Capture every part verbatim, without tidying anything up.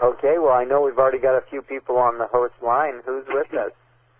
Okay, well, I know we've already got a few people on the host line. Who's with us?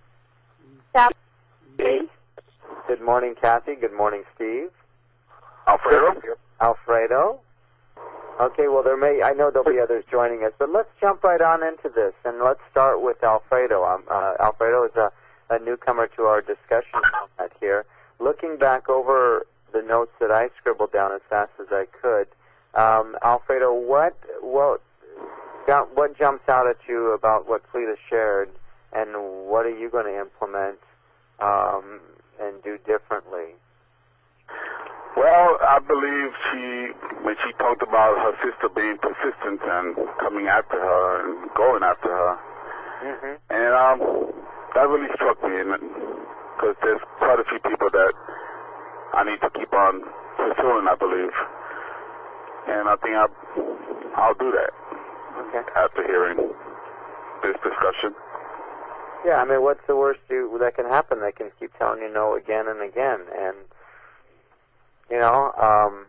Kathy. Good morning, Kathy. Good morning, Steve. Alfredo? Alfredo. Okay, well, there may, I know there'll be others joining us, but let's jump right on into this, and let's start with Alfredo. Um, uh, Alfredo is a, a newcomer to our discussion format here. Looking back over the notes that I scribbled down as fast as I could, um, Alfredo, what, what, what jumps out at you about what Cleta shared, and what are you going to implement um, and do differently? Well, I believe she, when she talked about her sister being persistent and coming after her and going after her, mm-hmm. and um, that really struck me, because there's quite a few people that I need to keep on pursuing, I believe, and I think I'll, I'll do that okay. after hearing this discussion. Yeah, I mean, what's the worst you, that can happen? They can keep telling you no again and again, and you know, um,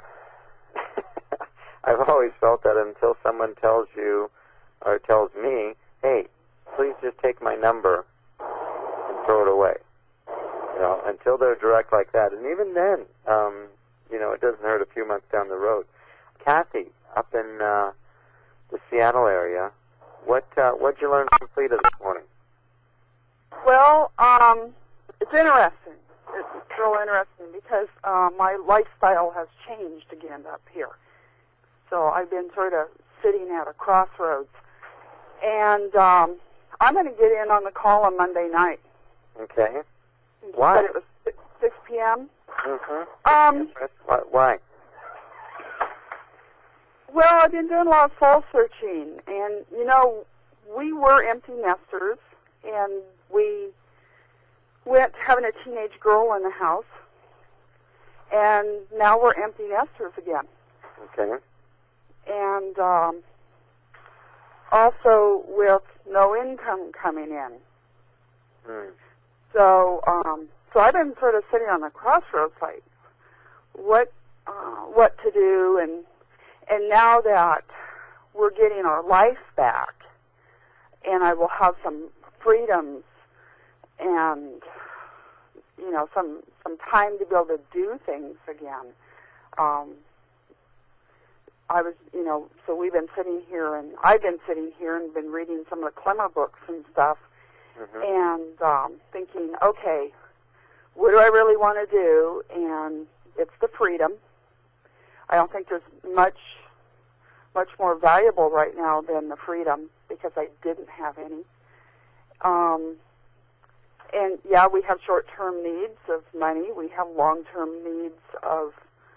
I've always felt that until someone tells you or tells me, hey, please just take my number and throw it away. You know, until they're direct like that. And even then, um, you know, it doesn't hurt a few months down the road. Kathy, up in uh, the Seattle area, what uh, what'd you learn from Cleta this morning? Well, um, it's interesting. It's real interesting because uh, my lifestyle has changed again up here. So I've been sort of sitting at a crossroads. And um, I'm going to get in on the call on Monday night. Okay. You Why? said it was six p.m.? Mm-hmm. Um, Why? Well, I've been doing a lot of soul searching. And, you know, we were empty nesters, and we went having a teenage girl in the house, and now we're empty nesters again. Okay. And um, also with no income coming in. Hmm. So, um, so I've been sort of sitting on the crossroads, like what, uh, what to do, and and now that we're getting our life back, and I will have some freedoms and, you know, some some time to be able to do things again. Um, I was, you know, so we've been sitting here, and I've been sitting here and been reading some of the Clemmer books and stuff, mm-hmm. and um, thinking, okay, what do I really want to do? And it's the freedom. I don't think there's much, much more valuable right now than the freedom, because I didn't have any. Um, and yeah, we have short-term needs of money. We have long-term needs of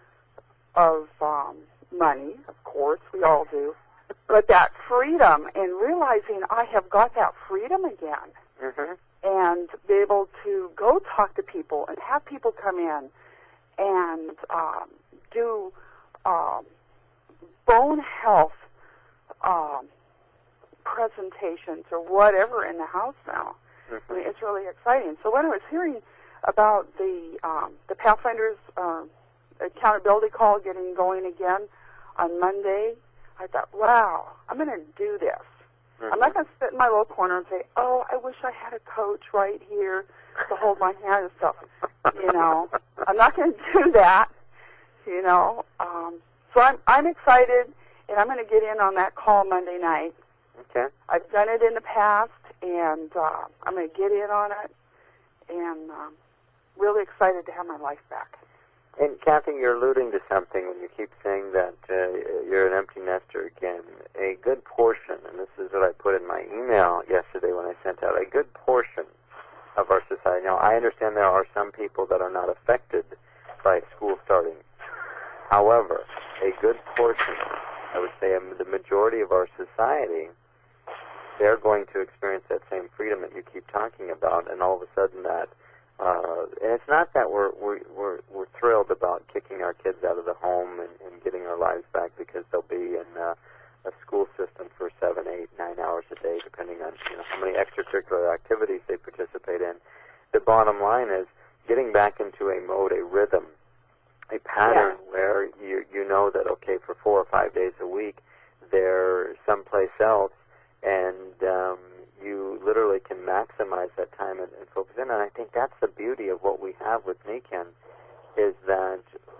of um, money, of course. We all do. But that freedom, and realizing I have got that freedom again, mm-hmm. and be able to go talk to people and have people come in and um, do um, bone health um, presentations or whatever in the house now. Mm-hmm. I mean, it's really exciting. So when I was hearing about the um, the Pathfinders uh, accountability call getting going again on Monday, I thought, wow, I'm going to do this. Mm-hmm. I'm not going to sit in my little corner and say, oh, I wish I had a coach right here to hold my hand and stuff. You know, I'm not going to do that, you know. Um, so I'm, I'm excited, and I'm going to get in on that call Monday night. Okay. I've done it in the past, and uh, I'm going to get in on it, and um, really excited to have my life back. And Kathy, you're alluding to something when you keep saying that uh, you're an empty nester again. A good portion, and this is what I put in my email yesterday when I sent out, a good portion of our society. Now, I understand there are some people that are not affected by school starting. However, a good portion, I would say the majority of our society, they're going to experience that same freedom that you keep talking about, and all of a sudden that Uh, and it's not that we're, we're we're we're thrilled about kicking our kids out of the home and, and getting our lives back, because they'll be in uh, a school system for seven, eight, nine hours a day, depending on you know how many extracurricular activities they participate in. The bottom line is getting back into a mode, a rhythm, a pattern yeah. where you you know that okay, for four or five days a week, they're someplace else and um, you literally can maximize that time and, and focus in. And I think that's the beauty of what we have with Nikken, is that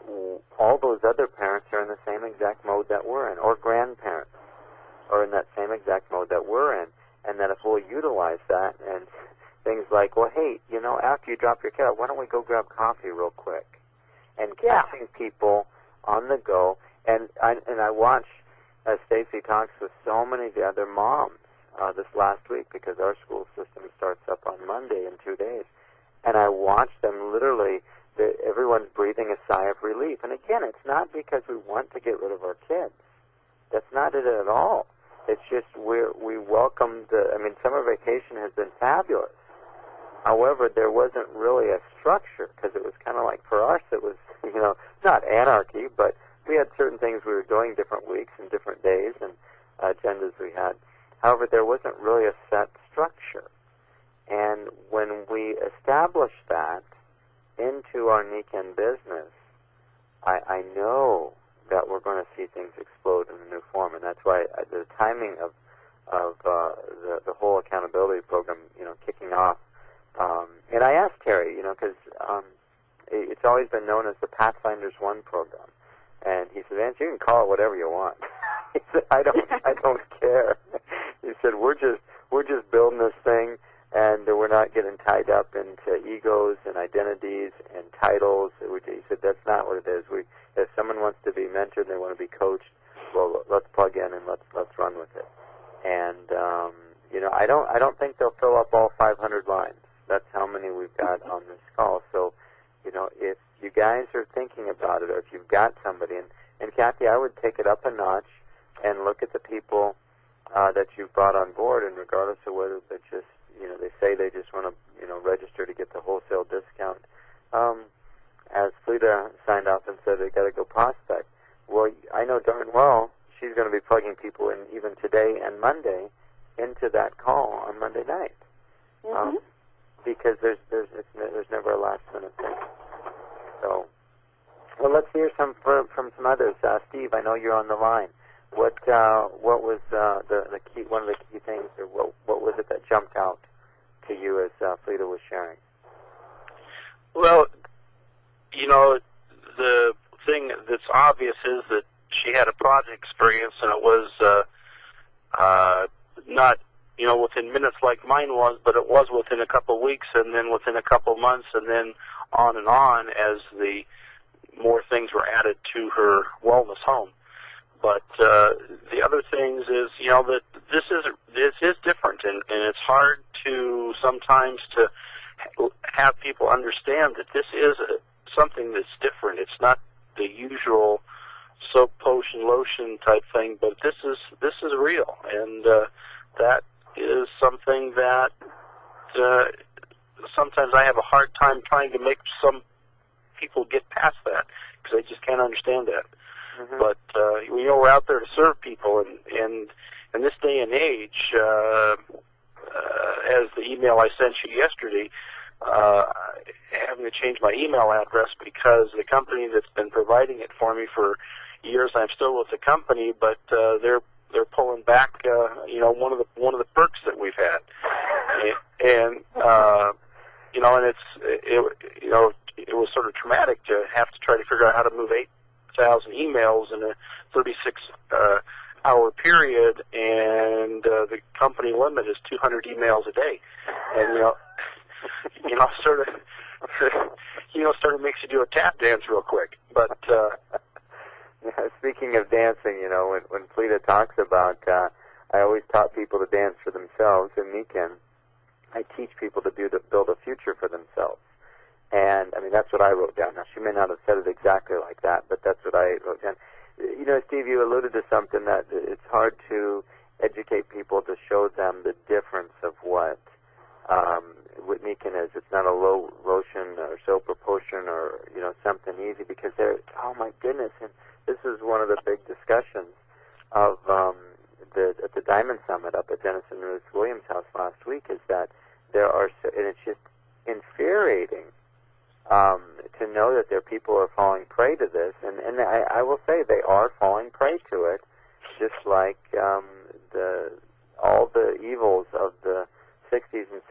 all those other parents are in the same exact mode that we're in, or grandparents are in that same exact mode that we're in, and that if we'll utilize that, and things like, well, hey, you know, after you drop your kid off, why don't we go grab coffee real quick? And Yeah. catching people on the go. And I, and I watch as Stacy talks with so many of the other moms uh, this last week, because our school system starts up on Monday in two days. And I watch them literally, the, everyone's breathing a sigh of relief. And again, it's not because we want to get rid of our kids. That's not it at all. It's just we're, we welcome the, I mean, summer vacation has been fabulous. However, there wasn't really a structure, because it was kind of like, for us, it was, you know, not anarchy, but we had certain things we were doing different weeks and different days and uh, agendas we had. However, there wasn't really a set structure. And when we established that into our Nikken business, I, I know that we're going to see things explode in a new form, and that's why I, the timing of of uh, the the whole accountability program, you know, kicking off. Um, and I asked Terry, you know, because um, it, it's always been known as the Pathfinders One program, and he said, "Vance, you can call it whatever you want." He said, "I don't, I don't care." He said, "We're just, we're just building this thing, and we're not getting tied up into egos and identities and titles." He said, "That's not what it is. We, if someone wants to be mentored, they want to be coached, well, let's plug in and let's let's run with it." And um, you know, I don't, I don't think they'll fill up all five hundred lines. That's how many we've got on this call. So, you know, if you guys are thinking about it, or if you've got somebody, and, and Kathy, I would take it up a notch and look at the people uh, that you've brought on board, and regardless of whether they just, you know, they say they just want to, you know, register to get the wholesale discount. Um, as Fleta signed off and said, they got to go prospect. Well, I know darn well she's going to be plugging people in even today and Monday into that call on Monday night. Mm-hmm. Um, because there's there's it's, there's never a last minute thing. So, well, let's hear some from, from some others. Uh, Steve, I know you're on the line. What uh, what was uh, the the key one of the key things, or what what was it that jumped out to you as uh, Fleta was sharing? Well, you know, the thing that's obvious is that she had a project experience, and it was uh, uh, not, you know, within minutes like mine was, but it was within a couple of weeks, and then within a couple of months, and then on and on as the more things were added to her wellness home. But uh, the other things is, you know, that this is this is different, and, and it's hard to sometimes to have people understand that this is a, something that's different. It's not the usual soap, potion, lotion type thing, but this is this is real, and uh, that is something that uh, sometimes I have a hard time trying to make some people get past that, because they just can't understand that. Mm-hmm. But uh, you know, we're out there to serve people, and and in this day and age, uh, uh, as the email I sent you yesterday, uh, having to change my email address because the company that's been providing it for me for years, I'm still with the company, but uh, they're they're pulling back, uh, you know, one of the one of the perks that we've had, and uh, you know, and it's it, you know, it was sort of traumatic to have to try to figure out how to move eight thousand emails in a thirty-six uh, hour period, and uh, the company limit is two hundred emails a day, and you know, you know, sort of, you know, sort of makes you do a tap dance real quick, but. Uh, Yeah, speaking of dancing, you know, when, when Fleta talks about, uh, I always taught people to dance for themselves, and Nikken, I teach people to build a, build a future for themselves. And, I mean, that's what I wrote down. Now, she may not have said it exactly like that, but that's what I wrote down. You know, Steve, you alluded to something that it's hard to educate people to show them the difference of what um, what Nikken is. It's not a low lotion or soap or potion or, you know, something easy, because they're, oh, my goodness, and this is one of the big discussions of um, the at the Diamond Summit up at Dennis and Ruth Williams' house last week, is that there are, so, and it's just infuriating um, to know that there are people who are falling prey to this, and, and I, I will say they are falling prey to it, just like um, the all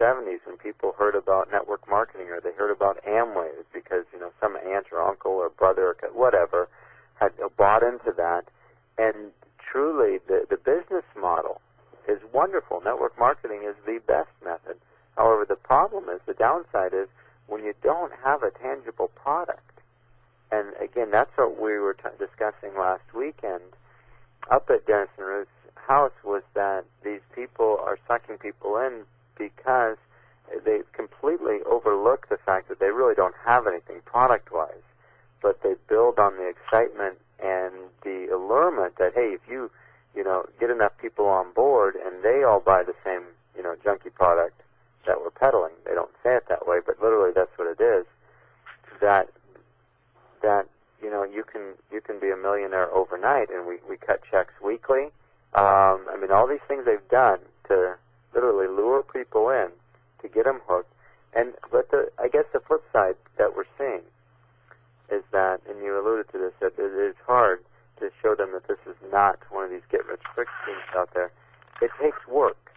seventies when people heard about network marketing, or they heard about Amway because, you know, some aunt or uncle or brother or whatever had bought into that. And truly, the, the business model is wonderful. Network marketing is the best method. However, the problem is, the downside is, when you don't have a tangible product. And again, that's what we were t- discussing last weekend up at Dennis and Ruth's house, was that these people are sucking people in because they completely overlook the fact that they really don't have anything product-wise, but they build on the excitement and the allurement that, hey, if you, you know, get enough people on board and they all buy the same, you know, junky product that we're peddling, they don't say it that way, but literally that's what it is, that, that, you know, you can, you can be a millionaire overnight, and we, we cut checks weekly. Um, I mean, all these things they've done to literally lure people in, to get them hooked. And but the, I guess the flip side that we're seeing is that, and you alluded to this, that it is hard to show them that this is not one of these get-rich-quick schemes out there. It takes work.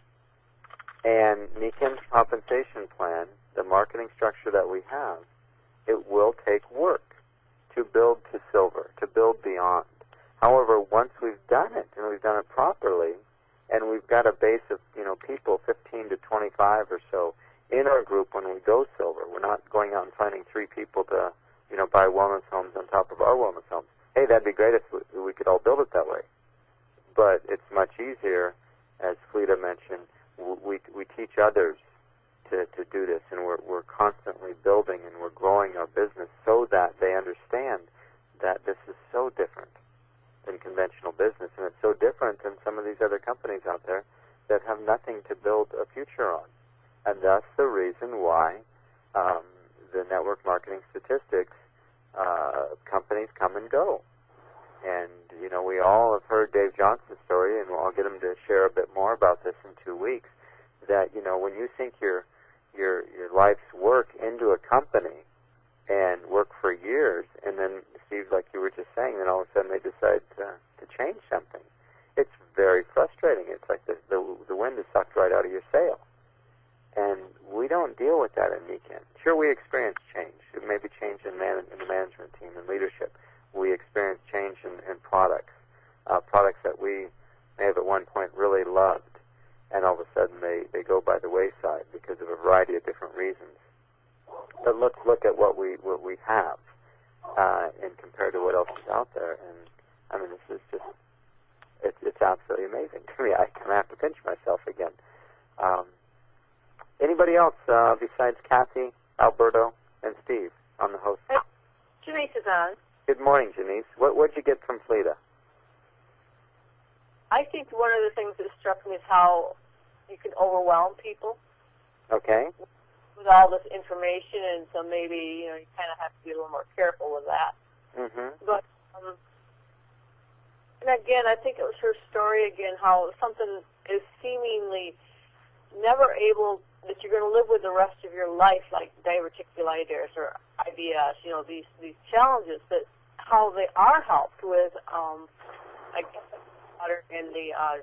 And Niken's compensation plan, the marketing structure that we have, it will take work to build to silver, to build beyond. However, once we've done it, and we've done it properly, and we've got a base of, you know, people, fifteen to twenty-five or so, in our group when we go silver, we're not going out and finding three people to, you know, buy wellness homes on top of our wellness homes. Hey, that'd be great if we, we could all build it that way. But it's much easier, as Fleeta mentioned, we, we teach others to, to do this, and we're, we're constantly building and we're growing our business so that they understand that this is so different than conventional business, and it's so different than some of these other companies out there that have nothing to build a future on. And that's the reason why um, the network marketing statistics uh, companies come and go. And, you know, we all have heard Dave Johnson's story, and I'll get him to share a bit more about this in two weeks, that, you know, when you sink your, your, your life's work into a company and work for years, and then, Steve, like you were just saying, then all of a sudden they decide to, to change something. It's very frustrating. It's like the, the, the wind is sucked right out of your sail. And we don't deal with that in Niken. Sure, we experience change. It may be change in, man, in the management team and leadership. We experience change in, in products, uh, products that we may have at one point really loved, and all of a sudden they, they go by the wayside because of a variety of different reasons. But look look at what we what we have, uh, and compared to what else is out there. And I mean, this is just it's it's absolutely amazing to me. I kind of have to pinch myself again. Um, anybody else uh, besides Kathy, Alberto, and Steve on the host? Hey, Janice is on. Good morning, Janice. What what'd you get from Fleeta? I think one of the things that struck me is how you can overwhelm people. Okay. With all this information, and so maybe, you know, you kind of have to be a little more careful with that. Mm-hmm. But, um, and again, I think it was her story again, how something is seemingly never able, that you're going to live with the rest of your life, like diverticulitis or I B S, you know, these, these challenges, that how they are helped with, um, I guess, water and the, uh,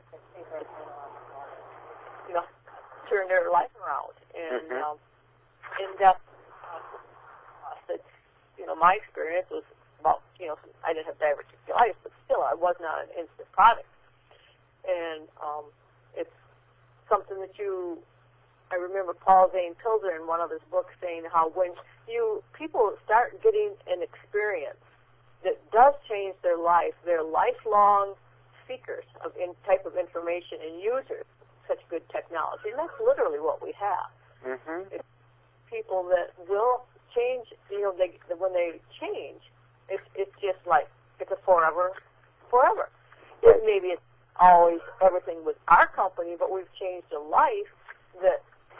you know, turn their life around. And, mm-hmm. um, in-depth uh, that, you know, my experience was about, you know, I didn't have diverticulitis, but still I was not an instant product. And um, it's something that you, I remember Paul Zane Pilzer in one of his books saying how when you, people start getting an experience that does change their life, they're lifelong seekers of in type of information and users of such good technology. And that's literally what we have. Mm-hmm. It's people that will change, you know, they, when they change, it's, it's just like, it's a forever, forever. It, maybe it's always everything with our company, but we've changed a life that,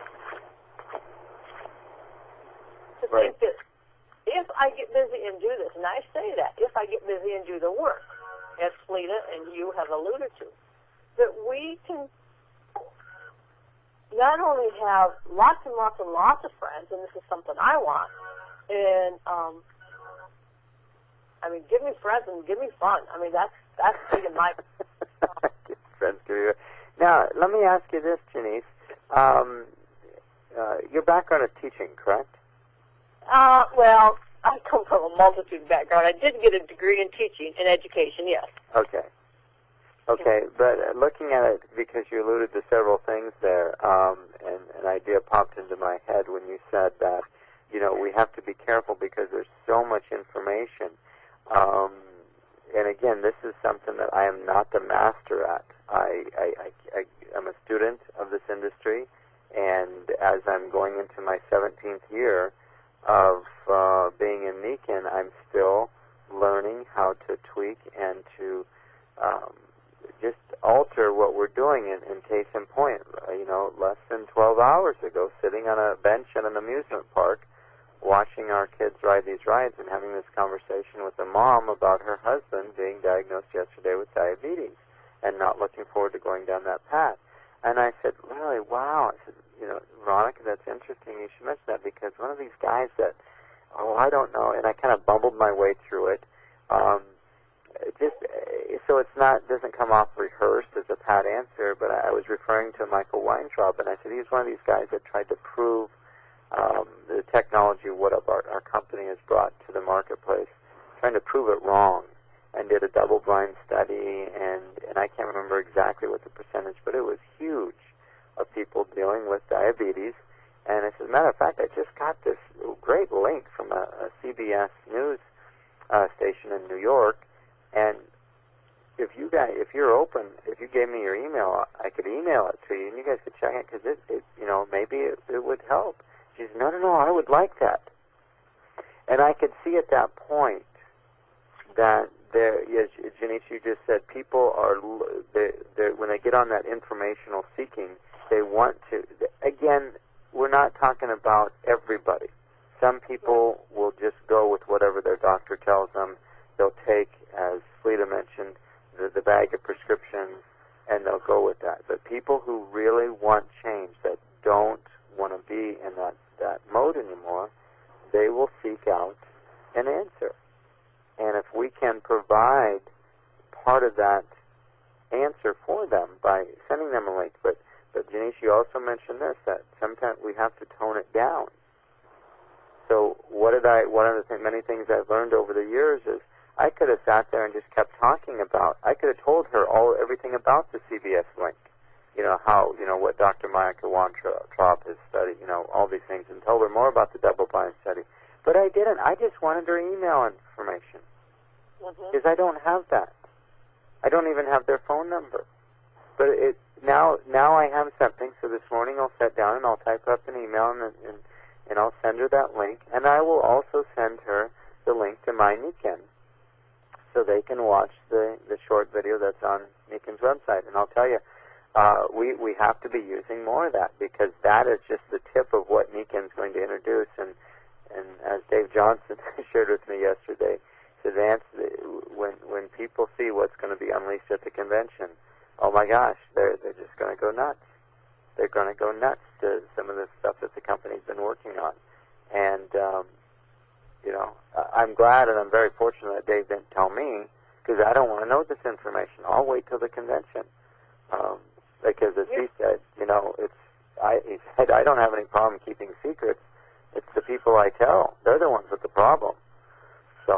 to right. think that if I get busy and do this, and I say that, if I get busy and do the work, as Fleeta and you have alluded to, that we can not only have lots and lots and lots of friends, and this is something I want, and, um, I mean, give me friends and give me fun. I mean, that's, that's big in my... friends give you... Now, let me ask you this, Janice. Um, uh, your background is teaching, correct? Uh, well, I come from a multitude background. I did get a degree in teaching and education, yes. Okay. Okay, but uh, looking at it, because you alluded to several things there, um, and an idea popped into my head when you said that, you know, we have to be careful because there's so much information. Um, and again, this is something that I am not the master at. I, I, I, I, I'm a student of this industry, and as I'm going into my seventeenth year of uh, being in Nikken, I'm still learning how to tweak and to um, just alter what we're doing. In, in case in point, you know, less than twelve hours ago, sitting on a bench at an amusement park, watching our kids ride these rides and having this conversation with a mom about her husband being diagnosed yesterday with diabetes and not looking forward to going down that path. And I said, really, wow. I said, you know, Veronica, that's interesting. You should mention that because one of these guys that, oh, I don't know, and I kind of bumbled my way through it. Um, just so it's not doesn't come off rehearsed as a pat answer, but I, I was referring to Michael Weintraub, and I said he's one of these guys that tried to prove um, the technology, what our, our company has brought to the marketplace, trying to prove it wrong, and did a double-blind study, and, and I can't remember exactly what the percentage, but it was huge, of people dealing with diabetes. And as a matter of fact, I just got this great link from a, a C B S News uh, station in New York, and if you guys, if you're open, if you gave me your email, I could email it to you, and you guys could check it, because it, it, you know, maybe it, it would help. She said, no, no, no, I would like that. And I could see at that point that there, as Janice, you just said, people are, they, when they get on that informational seeking, they want to, again, we're not talking about everybody. Some people will just go with whatever their doctor tells them. They'll take, as Fleta mentioned, the, the bag of prescriptions, and they'll go with that. But people who really want change, that don't want to be in that, that mode anymore, they will seek out an answer. And if we can provide part of that answer for them by sending them a link, but But Janice, you also mentioned this, that sometimes we have to tone it down. So what did I, one of the th- many things I've learned over the years is I could have sat there and just kept talking about, I could have told her all everything about the C B S link, you know, how, you know, what Doctor Michael Weintraub has studied, you know, all these things, and told her more about the double-blind study. But I didn't. I just wanted her email information because mm-hmm. I don't have that. I don't even have their phone number. But it, Now, now I have something. So this morning I'll sit down and I'll type up an email and, and and I'll send her that link, and I will also send her the link to my Nikken, so they can watch the the short video that's on Nikken's website. And I'll tell you, uh, we we have to be using more of that because that is just the tip of what Nikken's going to introduce. And and as Dave Johnson shared with me yesterday, he said, Vance, when when people see what's going to be unleashed at the convention, oh my gosh, they're they're just going to go nuts. They're going to go nuts to some of the stuff that the company's been working on. And, um, you know, I'm glad and I'm very fortunate that Dave didn't tell me because I don't want to know this information. I'll wait till the convention. Um, because as he said, you know, it's, I, he said, I don't have any problem keeping secrets. It's the people I tell. They're the ones with the problem. So.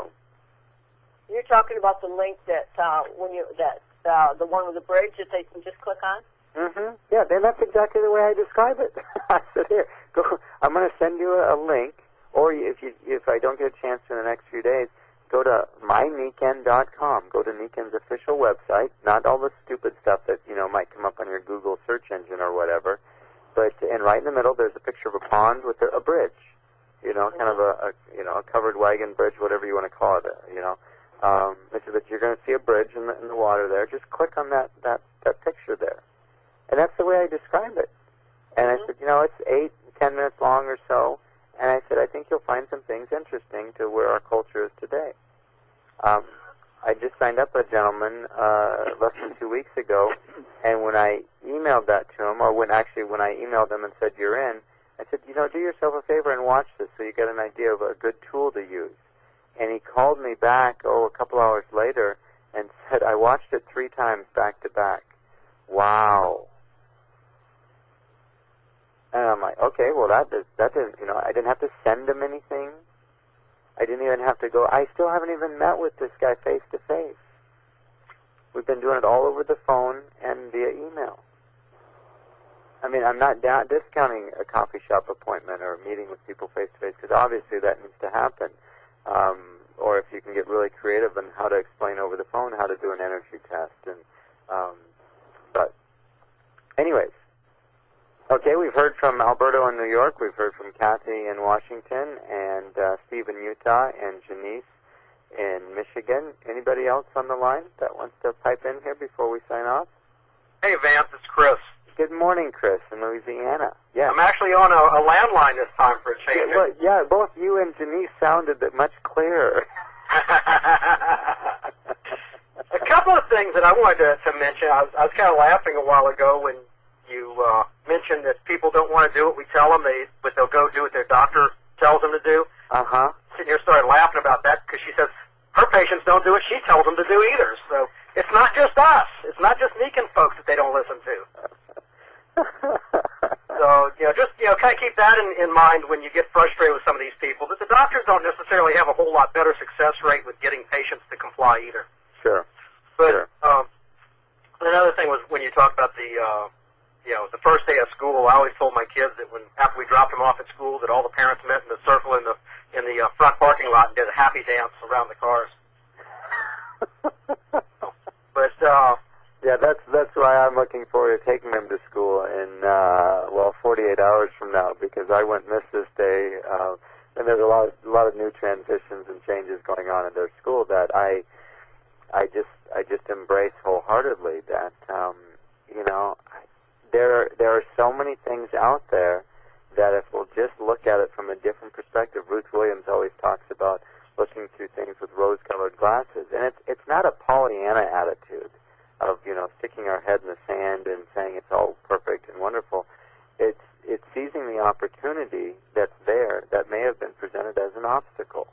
You're talking about the link that, uh, when you, that, Uh, the one with the bridge that they can just click on? Mm-hmm. Yeah, then that's exactly the way I describe it. I said, here, go, I'm going to send you a, a link, or if you if I don't get a chance in the next few days, go to my nikken dot com. Go to Nikken's official website, not all the stupid stuff that, you know, might come up on your Google search engine or whatever, but, and right in the middle there's a picture of a pond with a, a bridge, you know, kind of a, a, you know, a covered wagon bridge, whatever you want to call it, you know. Um, but you're going to see a bridge in the, in the water there. Just click on that, that, that picture there. And that's the way I describe it. And mm-hmm. I said, you know, it's eight, ten minutes long or so. And I said, I think you'll find some things interesting to where our culture is today. Um, I just signed up a gentleman uh, less than two weeks ago, and when I emailed that to him, or when actually when I emailed him and said, you're in, I said, you know, do yourself a favor and watch this so you get an idea of a good tool to use. And he called me back, oh, a couple hours later, and said, I watched it three times back to back. Wow. And I'm I'm like, okay, well, that does, that didn't, you know, I didn't have to send him anything. I didn't even have to go. I still haven't even met with this guy face to face. We've been doing it all over the phone and via email. I mean, I'm not down, discounting a coffee shop appointment or meeting with people face to face, because obviously that needs to happen. Um, or if you can get really creative on how to explain over the phone how to do an energy test. And um, but anyways, okay, we've heard from Alberto in New York, we've heard from Kathy in Washington, and uh, Steve in Utah, and Janice in Michigan. Anybody else on the line that wants to pipe in here before we sign off? Hey, Vance, it's Chris. Good morning, Chris, in Louisiana. Yeah. I'm actually on a, a landline this time for a change. Yeah, well, yeah, both you and Janice sounded much clearer. A couple of things that I wanted to, to mention. I was, I was kind of laughing a while ago when you uh, mentioned that people don't want to do what we tell them, they, but they'll go do what their doctor tells them to do. Uh-huh. Sitting here started laughing about that because she says her patients don't do what she tells them to do either. So it's not just us. It's not just Meekin folks that they don't listen to. So, you know, just, you know, kind of keep that in, in mind when you get frustrated with some of these people, that the doctors don't necessarily have a whole lot better success rate with getting patients to comply either. Sure. But sure. Um, another thing was when you talked about the, uh, you know, the first day of school, I always told my kids that when, after we dropped them off at school, that all the parents met in a circle in the, in the uh, front parking lot and did a happy dance around the cars. But, uh, yeah, that's that's why I'm looking forward to taking them to school in uh, well, forty-eight hours from now, because I wouldn't miss this day. Uh, and there's a lot, of, a lot of new transitions and changes going on in their school that I, I just, I just embrace wholeheartedly. That um, you know, there there are so many things out there that if we'll just look at it from a different perspective. Ruth Williams always talks about looking through things with rose-colored glasses, and it's it's not a Pollyanna attitude of, you know, sticking our head in the sand and saying it's all perfect and wonderful. It's it's seizing the opportunity that's there that may have been presented as an obstacle.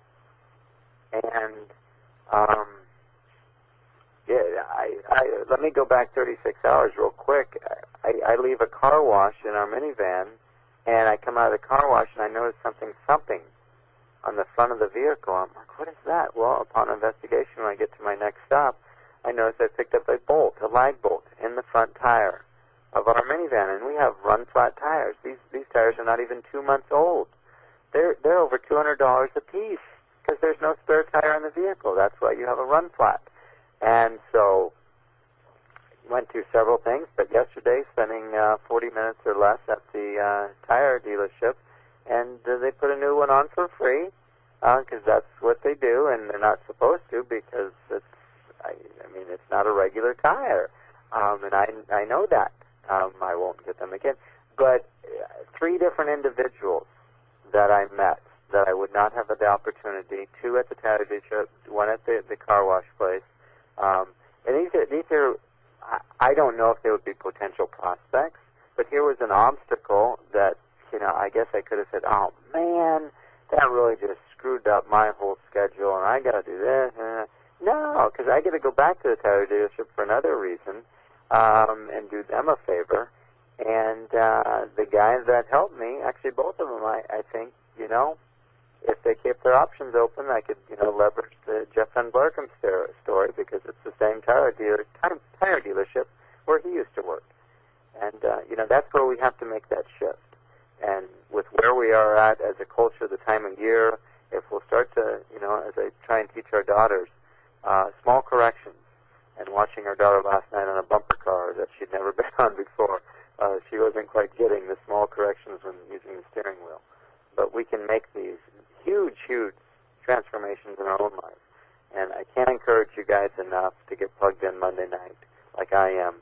And um, yeah, I, I let me go back thirty-six hours real quick. I, I leave a car wash in our minivan, and I come out of the car wash and I notice something thumping on the front of the vehicle. I'm like, what is that? Well, upon investigation, when I get to my next stop, I noticed I picked up a bolt, a lag bolt, in the front tire of our minivan, and we have run-flat tires. These these tires are not even two months old. They're they're over two hundred dollars a piece because there's no spare tire in the vehicle. That's why you have a run-flat. And so went through several things, but yesterday spending uh, forty minutes or less at the uh, tire dealership, and uh, they put a new one on for free because uh, that's what they do, and they're not supposed to because it's I, I mean, it's not a regular tire, um, and I, I know that. Um, I won't get them again. But uh, three different individuals that I met that I would not have the opportunity, two at the tire dealership, one at the, the car wash place. Um, and these are, these are, I, I don't know if they would be potential prospects, but here was an obstacle that, you know, I guess I could have said, oh, man, that really just screwed up my whole schedule, and I got to do this, and no, because I got to go back to the tire dealership for another reason um, and do them a favor. And uh, the guys that helped me, actually both of them, I, I think, you know, if they kept their options open, I could, you know, leverage the Jeff Van Blarkham story because it's the same tire, dealer, tire dealership where he used to work. And, uh, you know, that's where we have to make that shift. And with where we are at as a culture, the time of year, if we'll start to, you know, as I try and teach our daughters, Uh, small corrections, and watching our daughter last night on a bumper car that she'd never been on before, uh, she wasn't quite getting the small corrections when using the steering wheel. But we can make these huge, huge transformations in our own life. And I can't encourage you guys enough to get plugged in Monday night, like I am,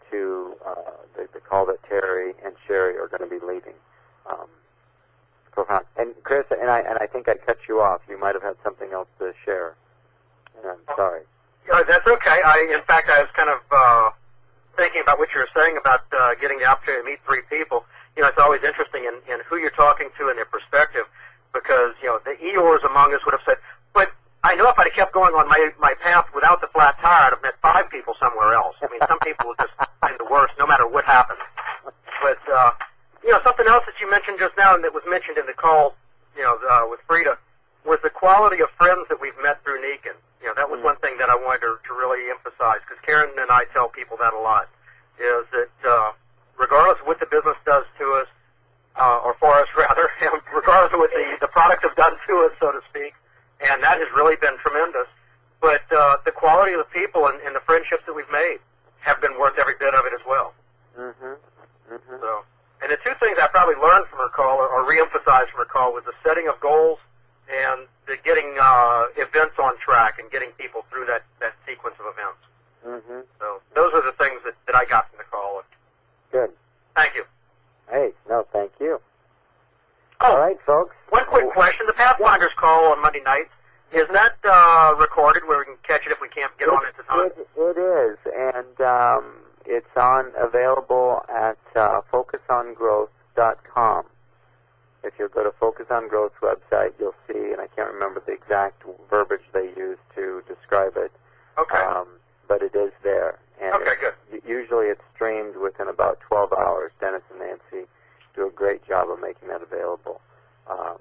to uh, the, the call that Terry and Sherry are going to be leading. Um, profound. And Chris, and I, and I think I cut you off. You might have had something else to share. I'm sorry. Uh, that's okay. I, in fact, I was kind of uh, thinking about what you were saying about uh, getting the opportunity to meet three people. You know, it's always interesting in, in who you're talking to and their perspective, because, you know, the Eeyores among us would have said, but I know if I'd have kept going on my, my path without the flat tire, I'd have met five people somewhere else. I mean, some people will just find the worst no matter what happens. But, uh, you know, something else that you mentioned just now and that was mentioned in the call, you know, uh, with Frida, was the quality of friends that we've met through Niken. You know, that was one thing that I wanted to, to really emphasize, because Karen and I tell people that a lot, is that uh, regardless of what the business does to us, uh, or for us rather, regardless of what the, the product has done to us, so to speak, and that has really been tremendous, but uh, the quality of the people and, and the friendships that we've made have been worth every bit of it as well. Mm-hmm. Mm-hmm. So, and the two things I probably learned from her call, or, or re-emphasized from her call, was the setting of goals and the getting uh, events on track and getting people through that, that sequence of events. Mm-hmm. So those are the things that, that I got from the call. Good. Thank you. Hey, no, thank you. Oh, all right, folks. One quick question. The Pathfinders yeah. call on Monday nights, is that uh, recorded where we can catch it if we can't get it, on at the time? It, it is, and um, it's on available at uh, focus on growth dot com. If you go to Focus on Growth's website, you'll see, and I can't remember the exact verbiage they use to describe it. Okay. Um, but it is there. And okay, good. Usually it's streamed within about twelve hours. Dennis and Nancy do a great job of making that available. Um,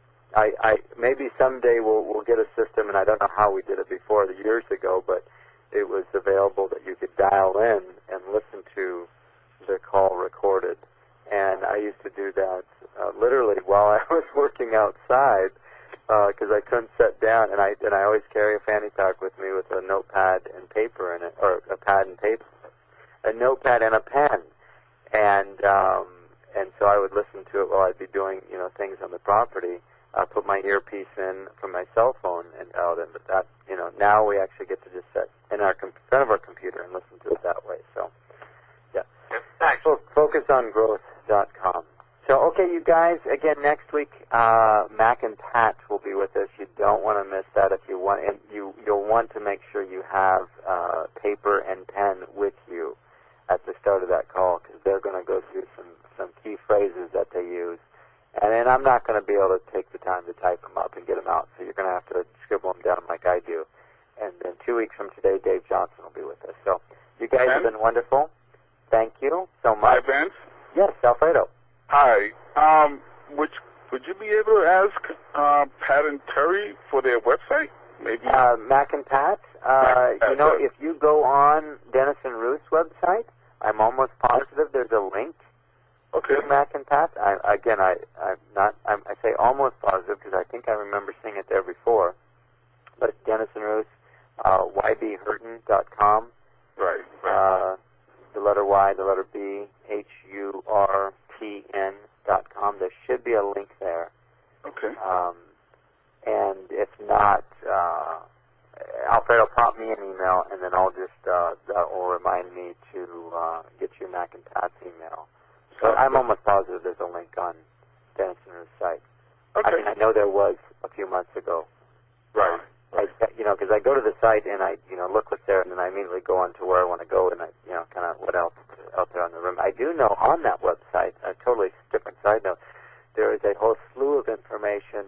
I, I maybe someday we'll we'll get a system, and I don't know how we did it before, years ago, but it was available that you could dial in and listen to the call recorded. And I used to do that uh, literally while I was working outside because uh, I couldn't sit down, and I and I always carry a fanny pack with me with a notepad and paper in it, or a pad and paper, a notepad and a pen, and um, and so I would listen to it while I'd be doing you know things on the property. I put my earpiece in from my cell phone and out, and but that you know now we actually get to just sit in our com- front of our computer and listen to it that way. So yeah, thanks. Fo- focus on growth dot com. So, okay, you guys, again, next week, uh, Mac and Pat will be with us. You don't want to miss that. If you want, and you, you'll want to make sure you have uh, paper and pen with you at the start of that call, because they're going to go through some, some key phrases that they use. And then I'm not going to be able to take the time to type them up and get them out, so you're going to have to scribble them down like I do. And then two weeks from today, Dave Johnson will be with us. So, you guys Ben? have been wonderful. Thank you so much. Hi, Vince. Yes, Alfredo. Hi. Um, would would you be able to ask uh, Pat and Terry for their website? Maybe. Uh, Mac and Pat. Uh, Mac, you know, yeah. if you go on Dennis and Ruth's website, I'm almost positive there's a link okay. to Mac and Pat. I, again, I I'm not. I'm, I say almost positive because I think I remember seeing it there before. But Dennis and Ruth, uh, y b hurton dot com. Right. right. Uh, the letter Y, the letter B, H U R T N dot com. There should be a link there. Okay. Um, and if not, uh, Alfredo, pop me an email, and then I'll just, uh, that will remind me to uh, get you Mac and Pat's email. But I'm almost positive there's a link on Dennis and Ruth's site. Okay. I mean, I know there was a few months ago. Right. I, you know, because I go to the site and I, you know, look what's there, and then I immediately go on to where I want to go, and I, you know, kind of what else is out there on the room. I do know on that website, a totally different side note, there is a whole slew of information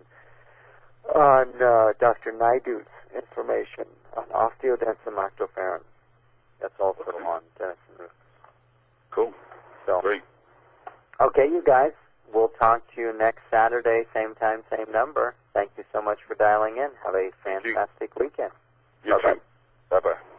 on uh, Doctor Naidu's information on osteodensin lactoferrin. That's also okay. on Dennis and Ruth. Cool. So, great. Okay, you guys. We'll talk to you next Saturday, same time, same number. Thank you so much for dialing in. Have a fantastic weekend. You Bye-bye. too. Bye-bye.